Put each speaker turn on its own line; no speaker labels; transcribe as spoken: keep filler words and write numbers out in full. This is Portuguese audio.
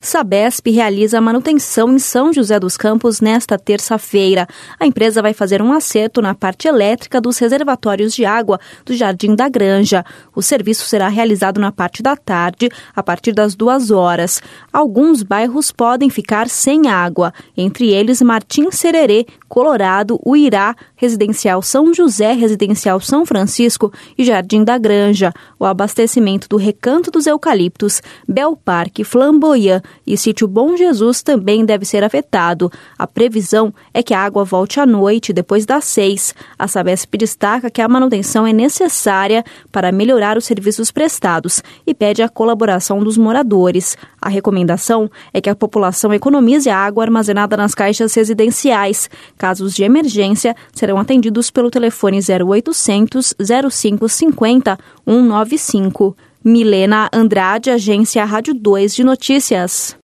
Sabesp realiza manutenção em São José dos Campos nesta terça-feira. A empresa vai fazer um acerto na parte elétrica dos reservatórios de água do Jardim da Granja. O serviço será realizado na parte da tarde, a partir das duas horas. Alguns bairros podem ficar sem água, entre eles Martim Sererê, Colorado, Uirá, Residencial São José, Residencial São Francisco e Jardim da Granja. O abastecimento do Recanto dos Eucaliptos, Bel Parque, Flamboyant e Sítio Bom Jesus também deve ser afetado. A previsão é que a água volte à noite, depois das seis. A Sabesp destaca que a manutenção é necessária para melhorar os serviços prestados e pede a colaboração dos moradores. A recomendação é que a população economize a água armazenada nas caixas residenciais. Casos de emergência serão atendidos pelo telefone zero oitocentos, zero cinco cinco zero, um nove cinco. Milena Andrade, Agência Rádio dois de Notícias.